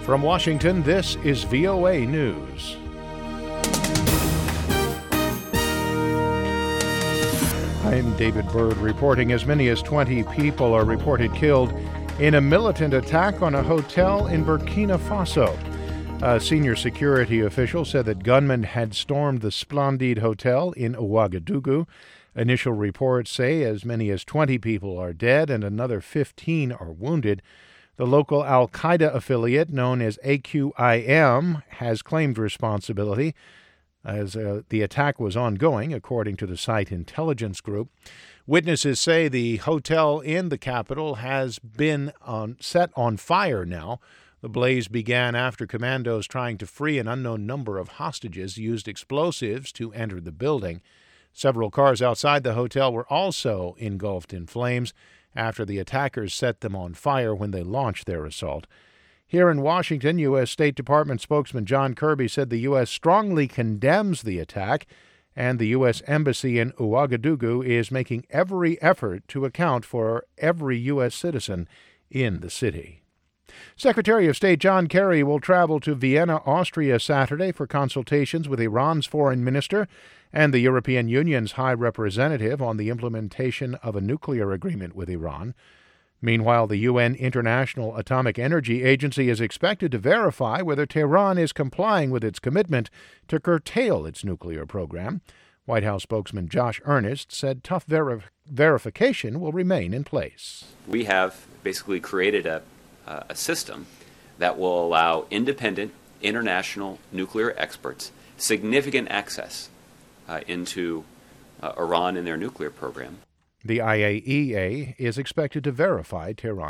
From Washington, this is VOA News. I'm David Byrd reporting as many as 20 people are reported killed in a militant attack on a hotel in Burkina Faso. A senior security official said that gunmen had stormed the Splendide Hotel in Ouagadougou. Initial reports say as many as 20 people are dead and another 15 are wounded. The local al-Qaeda affiliate, known as AQIM, has claimed responsibility as the attack was ongoing, according to the site intelligence group. Witnesses say the hotel in the capital has been set on fire now. The blaze began after commandos trying to free an unknown number of hostages used explosives to enter the building. Several cars outside the hotel were also engulfed in flames after the attackers set them on fire when they launched their assault. Here in Washington, U.S. State Department spokesman John Kirby said the U.S. strongly condemns the attack, and the U.S. Embassy in Ouagadougou is making every effort to account for every U.S. citizen in the city. Secretary of State John Kerry will travel to Vienna, Austria Saturday for consultations with Iran's foreign minister and the European Union's high representative on the implementation of a nuclear agreement with Iran. Meanwhile, the UN International Atomic Energy Agency is expected to verify whether Tehran is complying with its commitment to curtail its nuclear program. White House spokesman Josh Earnest said tough verification will remain in place. We have basically created a system that will allow independent international nuclear experts significant access into Iran and their nuclear program. The IAEA is expected to verify Tehran.